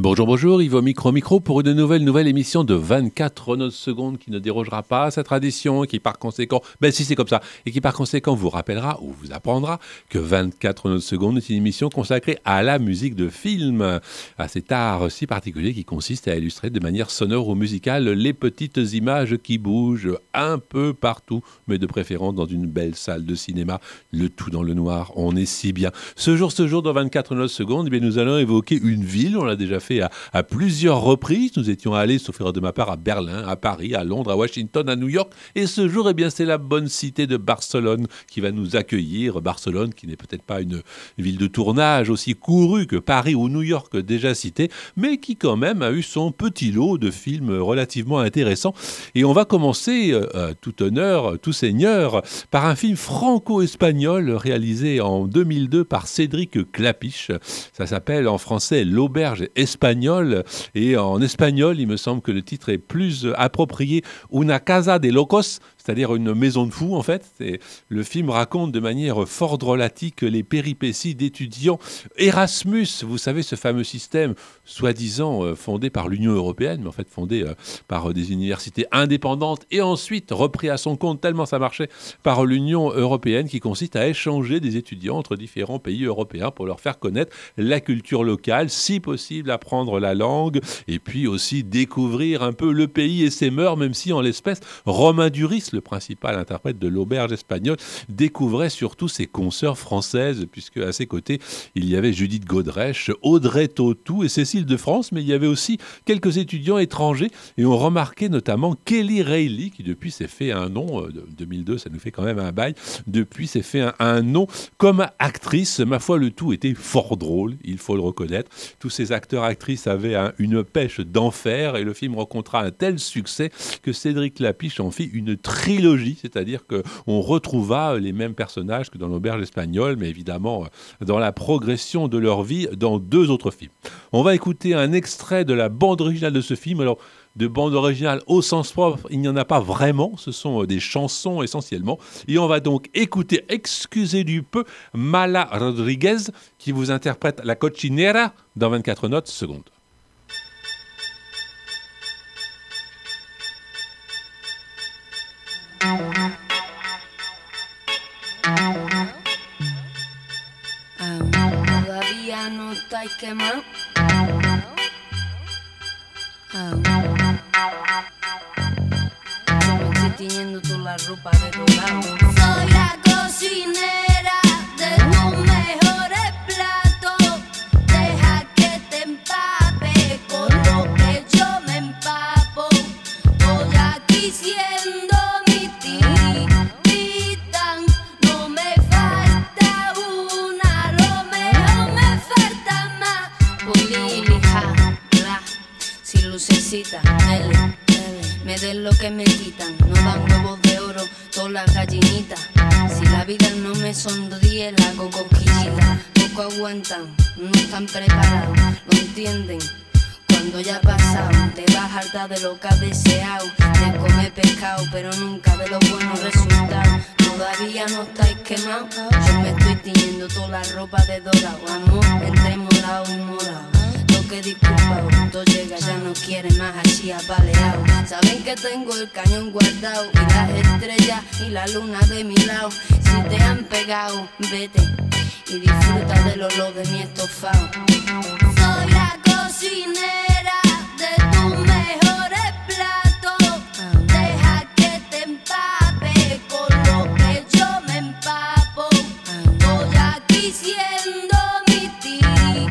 Bonjour, bonjour, Yves au micro pour une nouvelle émission de 24 chronos secondes qui ne dérogera pas à sa tradition et qui par conséquent, si c'est comme ça, et qui par conséquent vous rappellera ou vous apprendra que 24 chronos secondes est une émission consacrée à la musique de film, à cet art si particulier qui consiste à illustrer de manière sonore ou musicale les petites images qui bougent un peu partout, mais de préférence dans une belle salle de cinéma, le tout dans le noir, on est si bien. Ce jour, dans 24 chronos secondes, nous allons évoquer une ville, on l'a déjà fait à plusieurs reprises. Nous étions allés, sauf erreur de ma part, à Berlin, à Paris, à Londres, à Washington, à New York. Et ce jour, c'est la bonne cité de Barcelone qui va nous accueillir. Barcelone, qui n'est peut-être pas une ville de tournage aussi courue que Paris ou New York déjà citée, mais qui quand même a eu son petit lot de films relativement intéressants. Et on va commencer, tout honneur, tout seigneur, par un film franco-espagnol réalisé en 2002 par Cédric Klapisch. Ça s'appelle en français L'Auberge espagnole, et en espagnol, il me semble que le titre est plus approprié, Una casa de locos, c'est-à-dire une maison de fous en fait. Et le film raconte de manière fort drôlatique les péripéties d'étudiants Erasmus, vous savez ce fameux système soi-disant fondé par l'Union européenne, mais en fait fondé par des universités indépendantes et ensuite repris à son compte tellement ça marchait par l'Union européenne, qui consiste à échanger des étudiants entre différents pays européens pour leur faire connaître la culture locale, si possible apprendre la langue et puis aussi découvrir un peu le pays et ses mœurs, même si en l'espèce Romain Duris, le principal interprète de l'Auberge espagnole, découvrait surtout ses consoeurs françaises, puisque à ses côtés il y avait Judith Godrèche, Audrey Tautou et Cécile de France, mais il y avait aussi quelques étudiants étrangers, et on remarquait notamment Kelly Reilly, qui depuis s'est fait un nom, 2002 ça nous fait quand même un bail, depuis s'est fait un nom comme actrice. Ma foi, le tout était fort drôle, il faut le reconnaître. Tous ces acteurs-actrices avaient une pêche d'enfer, et le film rencontra un tel succès que Cédric Klapisch en fit une trilogie, c'est-à-dire qu'on retrouva les mêmes personnages que dans l'Auberge espagnole, mais évidemment dans la progression de leur vie dans deux autres films. On va écouter un extrait de la bande originale de ce film. Alors, de bande originale au sens propre, il n'y en a pas vraiment, ce sont des chansons essentiellement. Et on va donc écouter, excusez du peu, Mala Rodriguez qui vous interprète La Cochinera dans 24 notes secondes. Todavía no estáis quemados. Yo me estoy tiñendo toda la ropa de dorado. Soy la cocinera de tus mejores platos. Deja que te empape con lo que yo me empapo. Estoy aquí siendo mi titán. No me falta una, lo mejor me falta más. Polilija, bla, sin lucecita, me den lo que me quitan. No dan huevos de oro, todas las gallinitas. Si la vida no me sonríe, la hago cosquillita. Poco aguantan, no están preparados, lo entienden. Cuando ya ha pasado, te vas harta de lo que has deseado, de comer pescado, pero nunca de los buenos resultados. Todavía no estáis quemados, yo me estoy tiñendo toda la ropa de dorado. Amor entre morado y morado. Que disculpa, todo llega, ya no quiere más así apaleado. Saben que tengo el cañón guardado y las estrellas y la luna de mi lado. Si te han pegado, vete y disfruta del olor de mi estofado. Soy la cocinera de tus mejores platos. Deja que te empape con lo que yo me empapo. Estoy aquí siendo mi titán.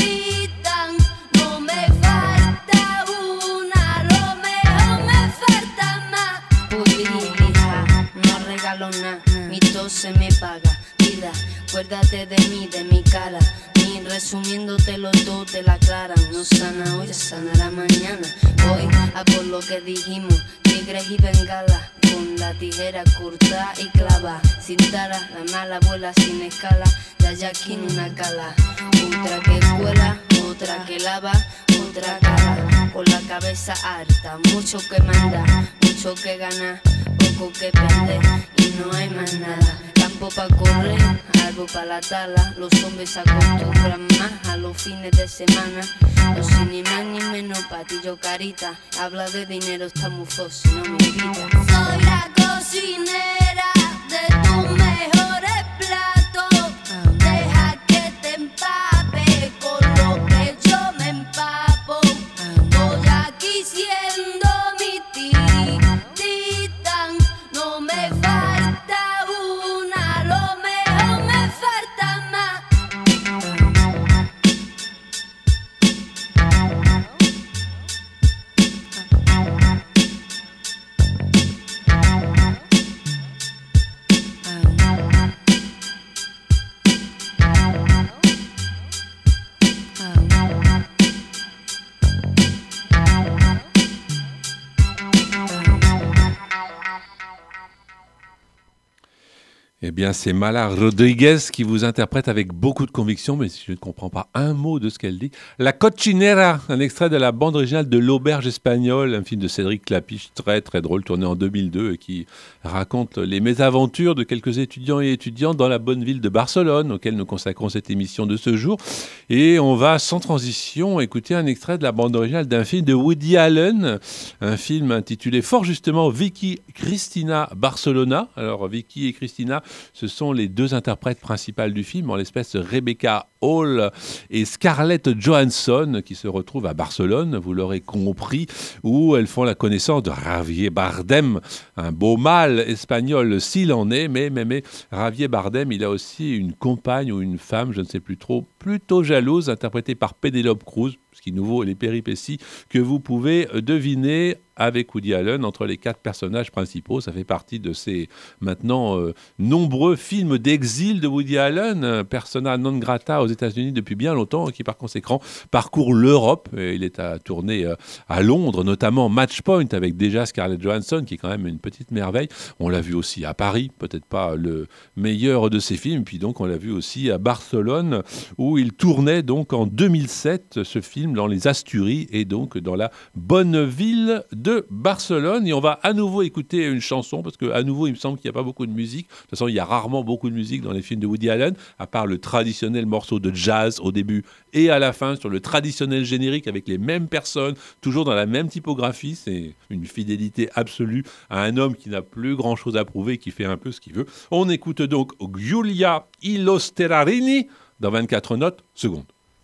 No me falta una, lo mejor me falta más. Pudilija, no regalo nada, mi tos se me paga. Vida, acuérdate de mí, de mi cara. Ni resumiéndotelo todo te la aclaran. No sana hoy, sanará mañana. Voy a por lo que dijimos, tigres y bengalas. Con la tijera corta y clava. Sin tara, la mala vuela sin escala. Ya aquí en una cala. Otra que cuela, otra que lava, otra cara. Con la cabeza harta, mucho que mandar, mucho que ganar, poco que perder y no hay más nada. tiempo pa' correr, algo pa' la tala. Los hombres se acostumbran más a los fines de semana. Yo sin ni más ni menos patillo carita. Habla de dinero, está muy fósil, no me invita. Soy la cocinera de tus mejores platos. Deja que te empape con lo que yo me empapo. Voy aquí siendo mi titán. No me falta una, lo mejor me falta más. Eh bien, c'est Mala Rodriguez qui vous interprète avec beaucoup de conviction, mais je ne comprends pas un mot de ce qu'elle dit. La Cochinera, un extrait de la bande originale de L'Auberge espagnole, un film de Cédric Clapiche très très drôle, tourné en 2002 et qui raconte les mésaventures de quelques étudiants et étudiantes dans la bonne ville de Barcelone, auquel nous consacrons cette émission de ce jour. Et on va sans transition écouter un extrait de la bande originale d'un film de Woody Allen, un film intitulé fort justement Vicky Cristina Barcelona. Alors Vicky et Cristina, ce sont les deux interprètes principales du film, en l'espèce Rebecca Hall et Scarlett Johansson, qui se retrouvent à Barcelone, vous l'aurez compris, où elles font la connaissance de Javier Bardem, un beau mâle espagnol s'il en est, mais Javier Bardem, il a aussi une compagne ou une femme, je ne sais plus trop, plutôt jalouse, interprétée par Penélope Cruz, ce qui nous vaut les péripéties que vous pouvez deviner avec Woody Allen entre les 4 personnages principaux. Ça fait partie de ces maintenant nombreux films d'exil de Woody Allen, persona non grata aux États-Unis depuis bien longtemps, qui par conséquent parcourt l'Europe. Et il est à tourner à Londres, notamment Match Point avec déjà Scarlett Johansson, qui est quand même une petite merveille. On l'a vu aussi à Paris, peut-être pas le meilleur de ses films. Puis donc on l'a vu aussi à Barcelone, où il tournait donc en 2007 ce film dans les Asturies et donc dans la bonne ville de Barcelone. Et on va à nouveau écouter une chanson parce qu'à nouveau il me semble qu'il n'y a pas beaucoup de musique. De toute façon il y a rarement beaucoup de musique dans les films de Woody Allen, à part le traditionnel morceau de jazz au début et à la fin sur le traditionnel générique avec les mêmes personnes, toujours dans la même typographie. C'est une fidélité absolue à un homme qui n'a plus grand chose à prouver, qui fait un peu ce qu'il veut. On écoute donc Giulia Illosterrarini dans 24 notes secondes.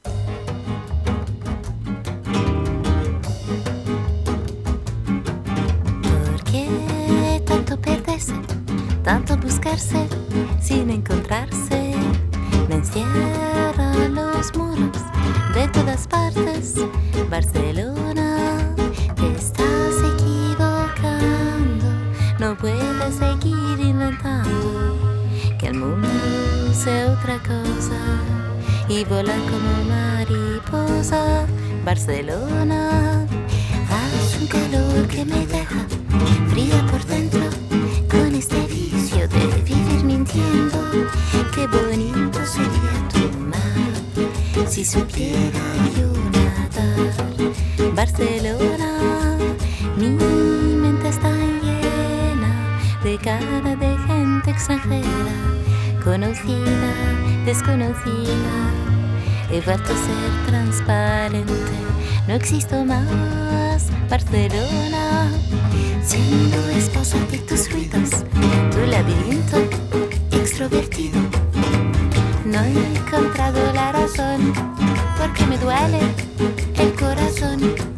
Tanto buscarse sin encontrarse, me encierran los muros de todas partes. Barcelona, te estás equivocando, no puedes seguir inventando que el mundo sea otra cosa y volar como mariposa. Barcelona, hace un calor que me deja fría por dentro. Con este vicio de vivir mintiendo, qué bonito sería tu mar si supiera yo nadar. Barcelona, mi mente está llena de cara de gente extranjera, conocida, desconocida. He vuelto a ser transparente, no existo más. Barcelona, siendo esposa de tus ruidos, tu laberinto extrovertido. No he encontrado la razón, porque me duele el corazón,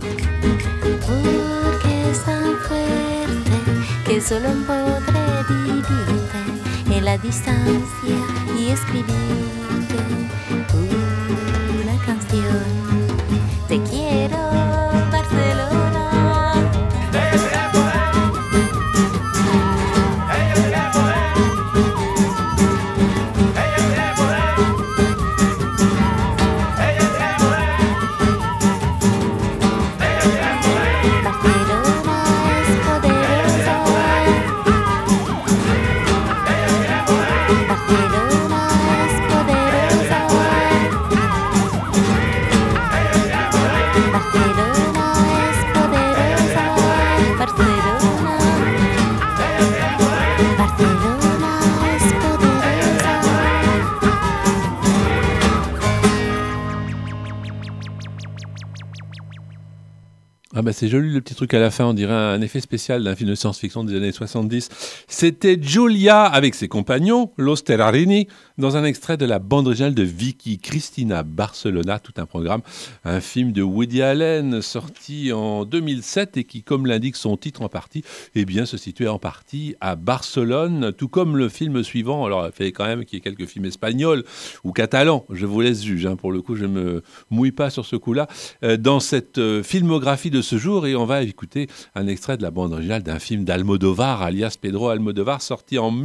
porque es tan fuerte que solo podré vivirte en la distancia y escribirte una canción. Te quiero, Barcelona. bah c'est joli le petit truc à la fin, on dirait un effet spécial d'un film de science-fiction des années 70. C'était Giulia avec ses compagnons, Los Terrarini, dans un extrait de la bande originale de Vicky Cristina Barcelona, tout un programme, un film de Woody Allen sorti en 2007 et qui, comme l'indique son titre en partie, eh bien, se situait en partie à Barcelone, tout comme le film suivant. Alors, il fallait quand même qu'il y ait quelques films espagnols ou catalans, je vous laisse juger, hein. Pour le coup, je ne me mouille pas sur ce coup-là, dans cette filmographie de ce jour, et on va écouter un extrait de la bande originale d'un film d'Almodovar, alias Pedro Almodovar, sorti en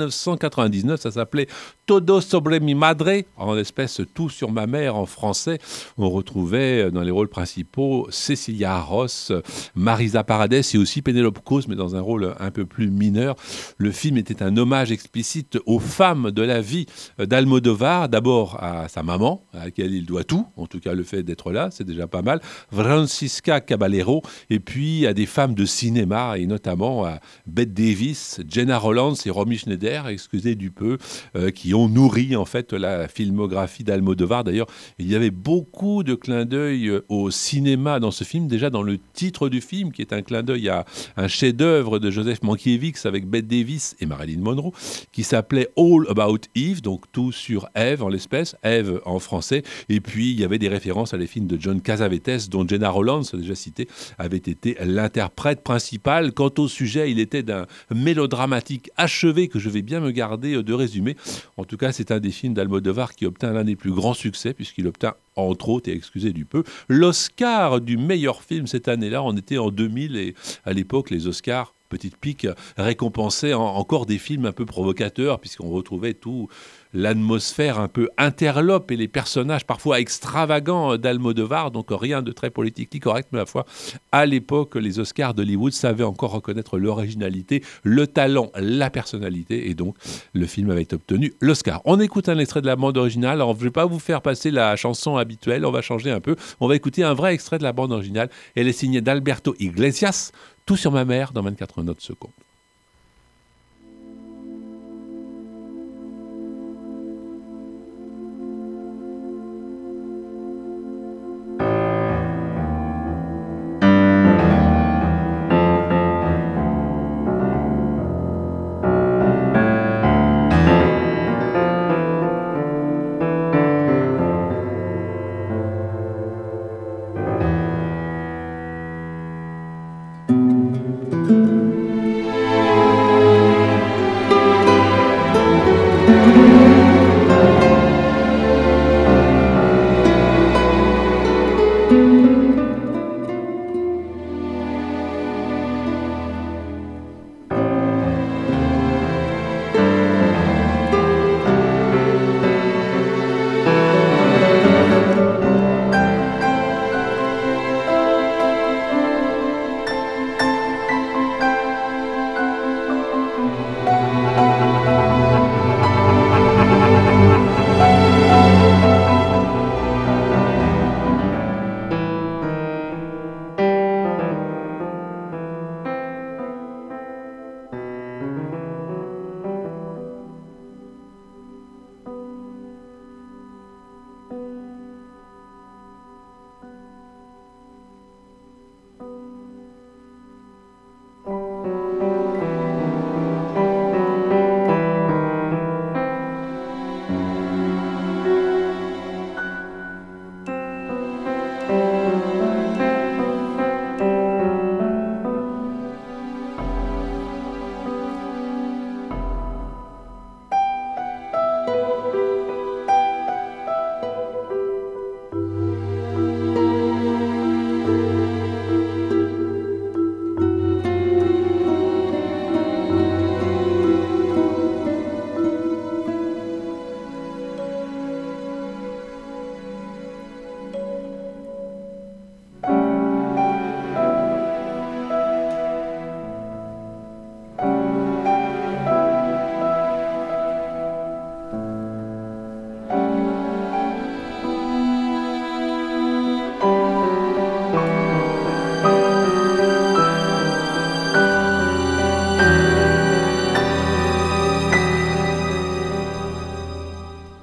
1999. Ça s'appelait Todo sobre mi madre, en espèce Tout sur ma mère en français. On retrouvait dans les rôles principaux Cecilia Ross, Marisa Paredes et aussi Penélope Cruz, mais dans un rôle un peu plus mineur. Le film était un hommage explicite aux femmes de la vie d'Almodovar, d'abord à sa maman, à laquelle il doit tout, en tout cas le fait d'être là, c'est déjà pas mal, Francisca Caballero, et puis à des femmes de cinéma, et notamment à Bette Davis, Jenna Rollins et Romy Schneider, excusez du peu, qui ont nourri en fait la filmographie d'Almodovar. D'ailleurs, il y avait beaucoup de clins d'œil au cinéma dans ce film, déjà dans le titre du film, qui est un clin d'œil à un chef-d'œuvre de Joseph Mankiewicz avec Bette Davis et Marilyn Monroe, qui s'appelait All About Eve, donc tout sur Ève en l'espèce, Ève en français. Et puis il y avait des références à les films de John Cassavetes, dont Jenna Rollins, déjà cité, avait été l'interprète principal. Quant au sujet, il était d'un mélodramatique achevé que je vais bien me garder de résumer. En tout cas, c'est un des films d'Almodovar qui obtint l'un des plus grands succès, puisqu'il obtint, entre autres, et excusez du peu, l'Oscar du meilleur film cette année-là. On était en 2000 et à l'époque, les Oscars, petite pique, récompensaient encore des films un peu provocateurs, puisqu'on retrouvait tout l'atmosphère un peu interlope et les personnages parfois extravagants d'Almodovar, donc rien de très politiquement correct, mais à la fois, à l'époque, les Oscars d'Hollywood savaient encore reconnaître l'originalité, le talent, la personnalité, et donc le film avait obtenu l'Oscar. On écoute un extrait de la bande originale. Alors, je ne vais pas vous faire passer la chanson habituelle, on va changer un peu. On va écouter un vrai extrait de la bande originale. Elle est signée d'Alberto Iglesias, Tout sur ma mère, dans 24 notes secondes.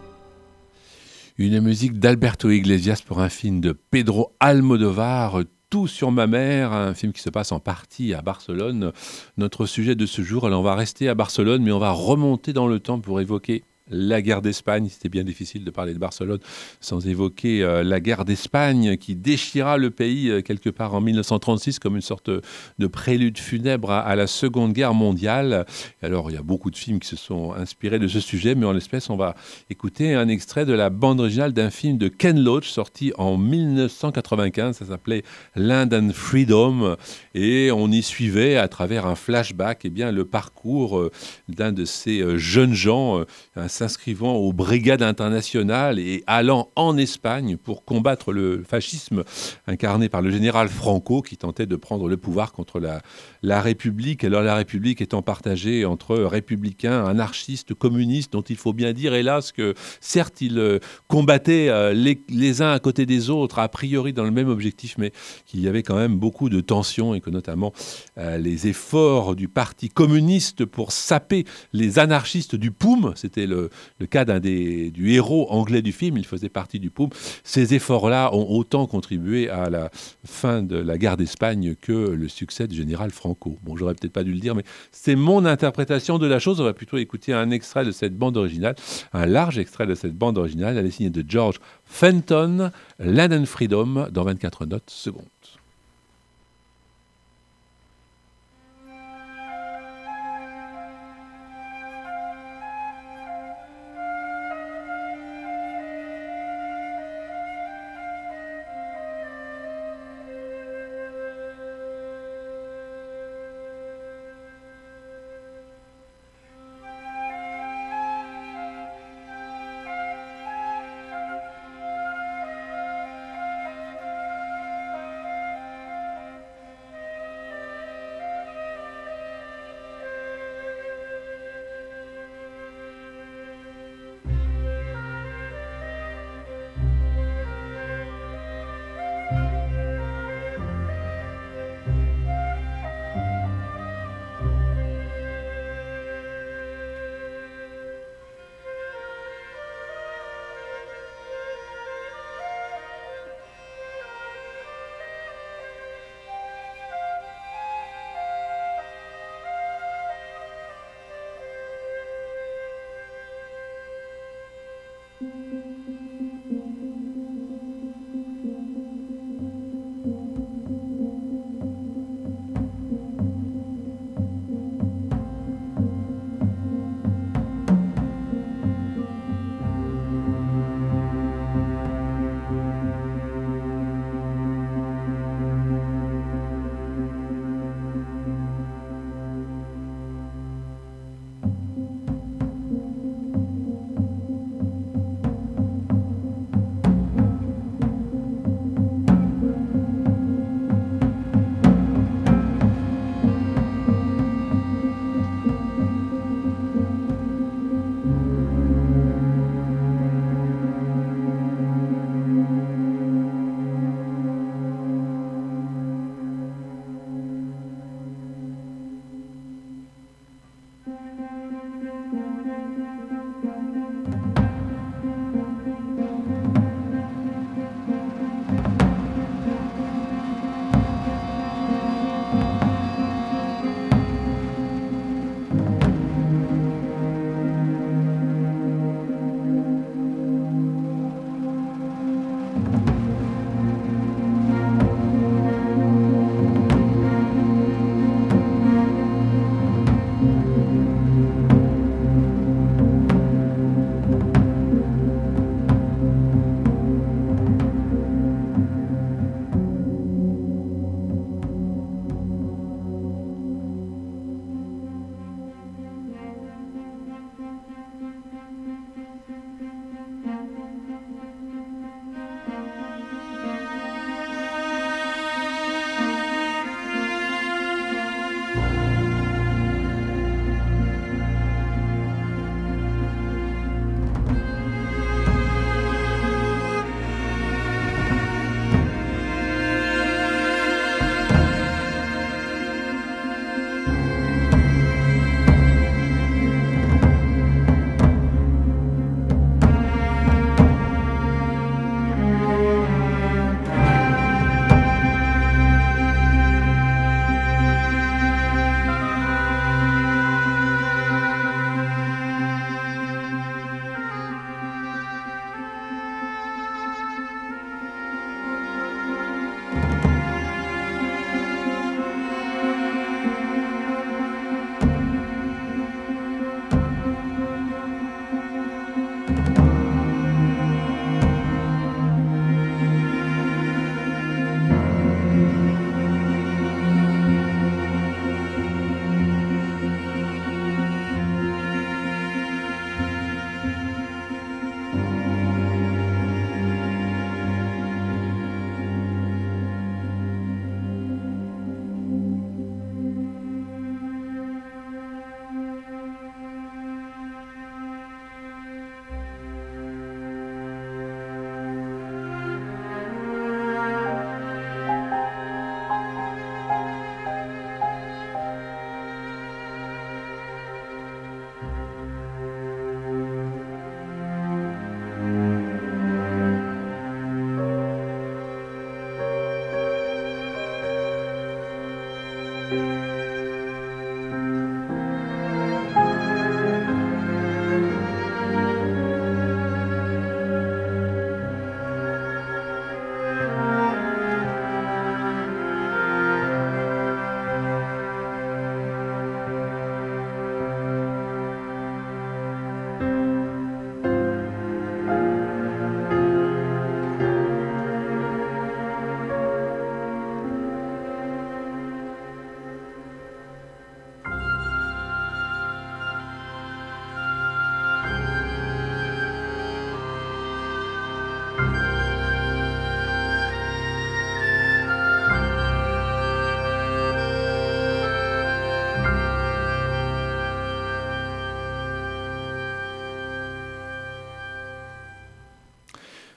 Une musique d'Alberto Iglesias pour un film de Pedro Almodovar, Tout sur ma mère, un film qui se passe en partie à Barcelone. Notre sujet de ce jour, alors on va rester à Barcelone, mais on va remonter dans le temps pour évoquer la guerre d'Espagne. C'était bien difficile de parler de Barcelone sans évoquer la guerre d'Espagne qui déchira le pays quelque part en 1936 comme une sorte de prélude funèbre à la Seconde Guerre mondiale. Alors il y a beaucoup de films qui se sont inspirés de ce sujet, mais en l'espèce on va écouter un extrait de la bande originale d'un film de Ken Loach sorti en 1995. Ça s'appelait Land and Freedom et on y suivait à travers un flashback le parcours d'un de ces jeunes gens s'inscrivant aux brigades internationales et allant en Espagne pour combattre le fascisme incarné par le général Franco qui tentait de prendre le pouvoir contre la République. Alors la République étant partagée entre républicains, anarchistes, communistes, dont il faut bien dire hélas que certes ils combattaient les uns à côté des autres, a priori dans le même objectif, mais qu'il y avait quand même beaucoup de tensions et que notamment les efforts du Parti communiste pour saper les anarchistes du POUM, c'était le cas du héros anglais du film, il faisait partie du POUM. Ces efforts-là ont autant contribué à la fin de la guerre d'Espagne que le succès du général Franco. Bon, j'aurais peut-être pas dû le dire, mais c'est mon interprétation de la chose. On va plutôt écouter un extrait de cette bande originale, un large extrait de cette bande originale. Elle est signée de George Fenton, Land and Freedom, dans 24 notes secondes.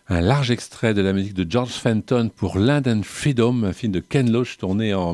Un large extrait de la musique de George Fenton pour Land and Freedom, un film de Ken Loach tourné en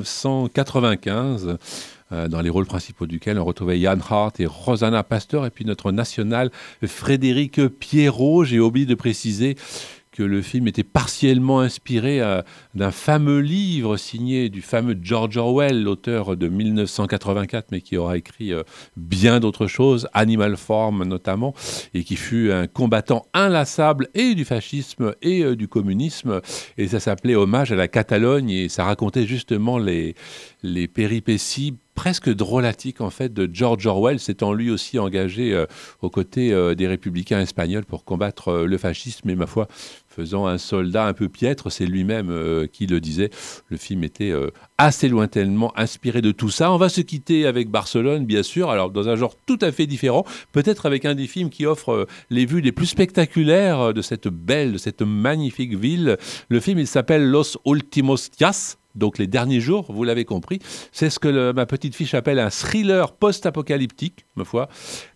1995. Dans les rôles principaux duquel on retrouvait Ian Hart et Rosanna Pastor, et puis notre national Frédéric Pierrot. J'ai oublié de préciser que le film était partiellement inspiré d'un fameux livre signé du fameux George Orwell, l'auteur de 1984, mais qui aura écrit bien d'autres choses, Animal Farm notamment, et qui fut un combattant inlassable et du fascisme et du communisme. Et ça s'appelait Hommage à la Catalogne, et ça racontait justement les péripéties presque drôlatique en fait de George Orwell, s'étant lui aussi engagé aux côtés des républicains espagnols pour combattre le fascisme, et ma foi, faisant un soldat un peu piètre, c'est lui-même qui le disait. Le film était assez lointainement inspiré de tout ça. On va se quitter avec Barcelone, bien sûr, alors dans un genre tout à fait différent, peut-être avec un des films qui offre les vues les plus spectaculaires de cette belle, de cette magnifique ville. Le film, il s'appelle Los Últimos Días. Donc les derniers jours, vous l'avez compris, c'est ce que ma petite fiche appelle un thriller post-apocalyptique, ma foi,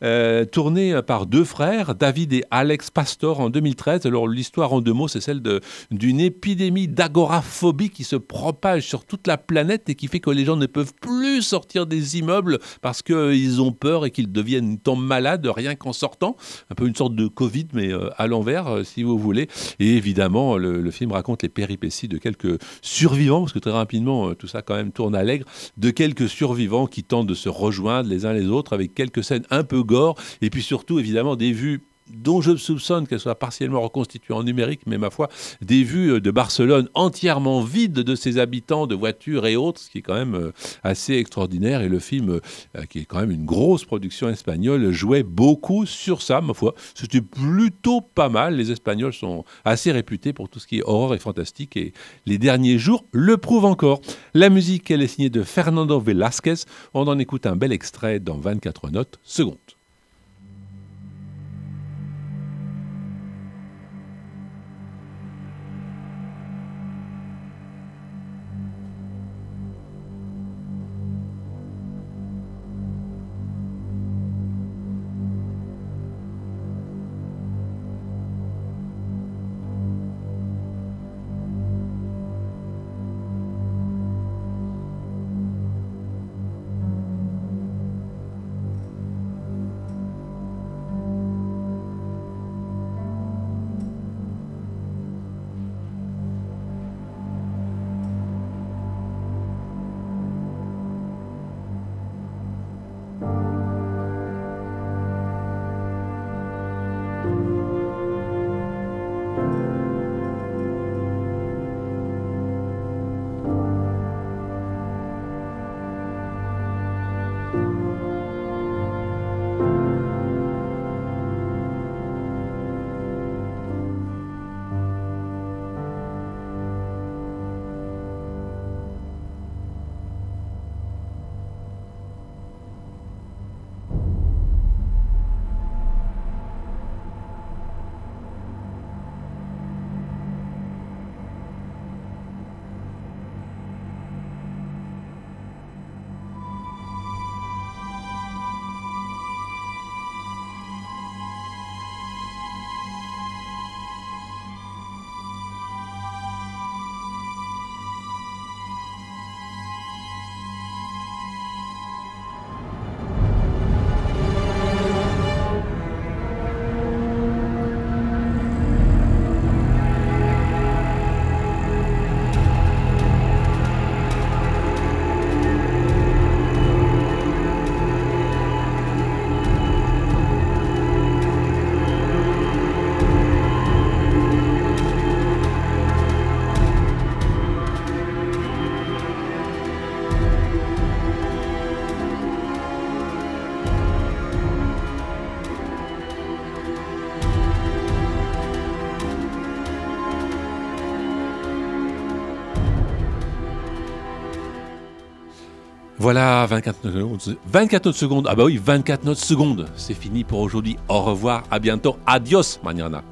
tourné par deux frères, David et Alex Pastor, en 2013. Alors l'histoire en deux mots, c'est celle d'une épidémie d'agoraphobie qui se propage sur toute la planète et qui fait que les gens ne peuvent plus sortir des immeubles parce qu'ils ont peur et qu'ils tombent malades rien qu'en sortant. Un peu une sorte de Covid, mais à l'envers, si vous voulez. Et évidemment, le film raconte les péripéties de quelques survivants, parce que très rapidement, tout ça quand même tourne à l'aigre, de quelques survivants qui tentent de se rejoindre les uns les autres avec quelques scènes un peu gore, et puis surtout évidemment des vues dont je soupçonne qu'elles soient partiellement reconstituées en numérique, mais ma foi, des vues de Barcelone entièrement vides de ses habitants, de voitures et autres, ce qui est quand même assez extraordinaire. Et le film, qui est quand même une grosse production espagnole, jouait beaucoup sur ça, ma foi. C'était plutôt pas mal. Les Espagnols sont assez réputés pour tout ce qui est horreur et fantastique, et les derniers jours le prouvent encore. La musique, elle est signée de Fernando Velázquez. On en écoute un bel extrait dans 24 notes secondes. Voilà, 24 notes secondes. Ah bah oui, 24 notes secondes. C'est fini pour aujourd'hui. Au revoir, à bientôt. Adios, mañana.